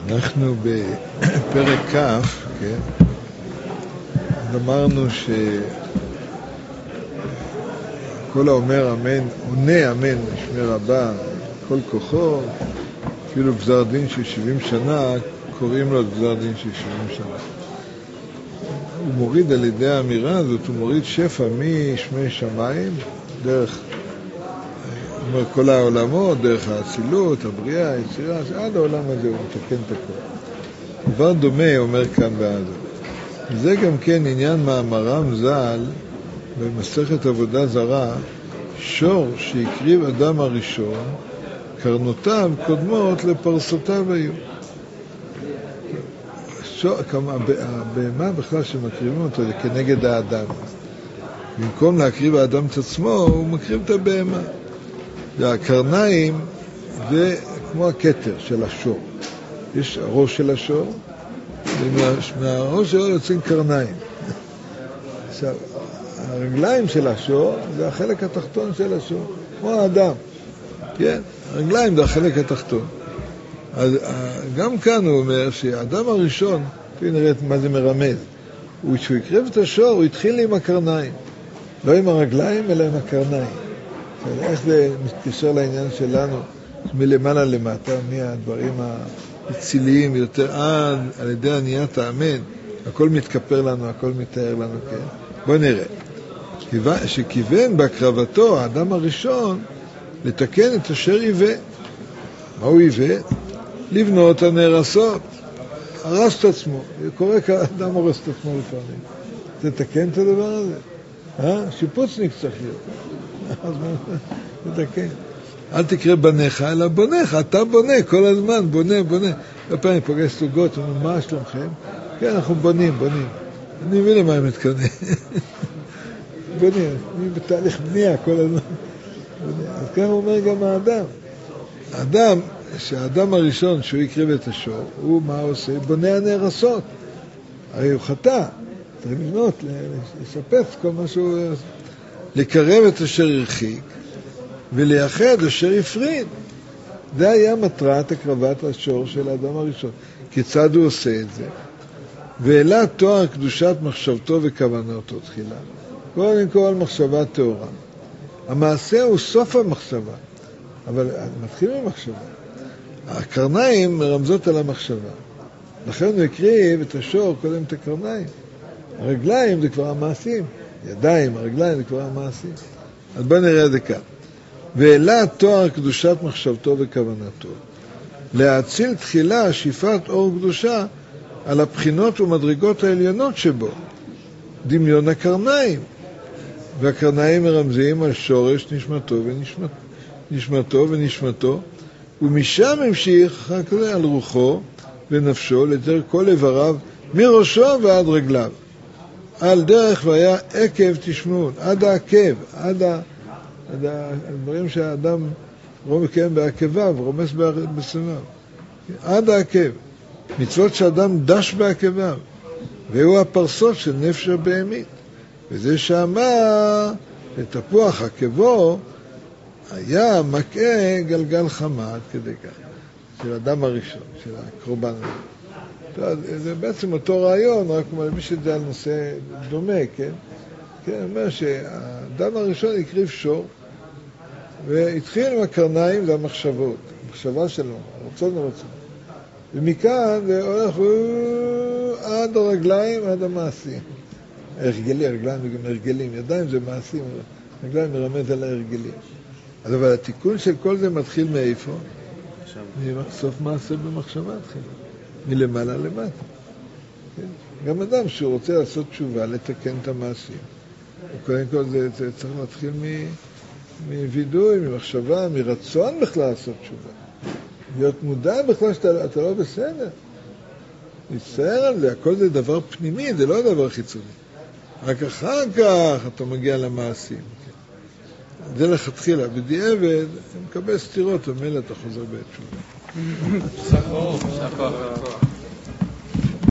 אנחנו בפרק כ', כן? אמרנו שכל האומר אמן, עונה אמן נשמע רבה, כל כוחו, אפילו גזר דין של 70 שנה, קוראים לו גזר דין של 70 שנה. הוא מוריד על ידי האמירה הזאת, הוא מוריד שפע משמי שמיים, דרך כל העולמות, דרך האצילות, הבריאה, היצירה, עד העולם הזה הוא מתקן את הכל. דבר דומה אומר כאן בעד. זה גם כן עניין מאמרם ז"ל במסכת עבודה זרה, שור שהקריב אדם הראשון, קרנותיו קודמות לפרסותיו היו. הבהמה בכלל שמקריבים אותו זה כנגד האדם. במקום להקריב האדם את עצמו, הוא מקריב את הבהמה. והקרניים זה כמו הכתר של השור. יש הראש של השור, ומהראש שלו יוצאים קרניים. עכשיו, הרגליים של השור זה החלק התחתון של השור, כמו האדם. כן, הרגליים זה החלק התחתון. אז גם כאן הוא אומר שהאדם הראשון, נראה מה זה מרמז, כשהוא הקריב את השור, הוא התחיל עם הקרניים. לא עם הרגליים, אלא עם הקרניים. איך זה מתקשר לעניין שלנו, מלמעלה למטה, מהדברים האציליים יותר, על ידי עניית האמן, הכל מתכפר לנו, הכל מתאר לנו, כן? בוא נראה. שכיוון בהקרבתו, האדם הראשון, לתקן את אשר יווה. מה הוא יווה? לבנות הנהרסות. הרס את עצמו. קורה כאדם הורס את עצמו לפעמים. תתקן את הדבר הזה. שיפוצניק צריך להיות. אז תתקן. אל תקרא בניך, אלא בונך. אתה בונה כל הזמן, בונה. בפעמים פוגש סוגות, אומרים, מה שלומכם? כן, אנחנו בונים. אני מבין למה הם מתכוונים. בונים. אני בתהליך בנייה כל הזמן. אז כאן הוא אומר גם האדם, שהאדם הראשון שהוא יקריב את השור, הוא מה עושה? בונה הנהרסות. הרי הוא חטא. צריך לבנות, לשפץ כל משהו, לקרב את אשר הרחיק, ולייחד אשר הפריד. זה היה מטרת הקרבת השור של האדם הראשון. כיצד הוא עושה את זה? והעלה תואר קדושת מחשבתו וכוונתו תחילה. קודם כל מחשבה טהורה. המעשה הוא סוף המחשבה, אבל מתחיל ממחשבה. הקרניים מרמזות על המחשבה. לכן הוא הקריב את השור קודם את הקרניים. הרגליים זה כבר המעשים. ידיים, הרגליים זה כבר המעשים. אז בוא נראה את זה כאן. והעלה תואר קדושת מחשבתו וכוונתו. להציל תחילה שיפת אור קדושה על הבחינות ומדרגות העליונות שבו. דמיון הקרניים. והקרניים מרמזים על שורש נשמתו ונשמתו, ומשם המשיך על רוחו ונפשו לתאר כל איבריו מראשו ועד רגליו. על דרך והיה עקב תשמעון, עד העקב, עד הדברים שהאדם מקיים בעקביו, רומס בסימיו. עד העקב. מצוות שאדם דש בעקביו. והוא הפרסות של נפש הבהמית. וזה שאמר לתפוח עקבו היה מכה גלגל חמה עד כדי כך. של האדם הראשון, של הקורבן. זה בעצם אותו רעיון, רק מלביש את זה על נושא דומה, כן? כן, אומר שהאדם הראשון הקריב שור, והתחיל עם הקרניים והמחשבות, המחשבה שלו, הרצון. ומכאן זה הולך עד הרגליים, עד המעשים. הרגליים זה גם הרגלים, ידיים זה מעשים, הרגליים מרמז על ההרגלים. אבל התיקון של כל זה מתחיל מאיפה? סוף מעשה במחשבה התחיל. מלמעלה למטה. גם אדם שהוא רוצה לעשות תשובה, לתקן את המעשים. קודם כל זה צריך להתחיל מוידוי, ממחשבה, מרצון בכלל לעשות תשובה. להיות מודע בכלל שאתה לא בסדר. להצטער על זה, הכל זה דבר פנימי, זה לא דבר חיצוני. רק אחר כך אתה מגיע למעשים. זה לכתחילה, בדיעבד, אתה מקבל סתירות, ומילא אתה חוזר בתשובה. שחור.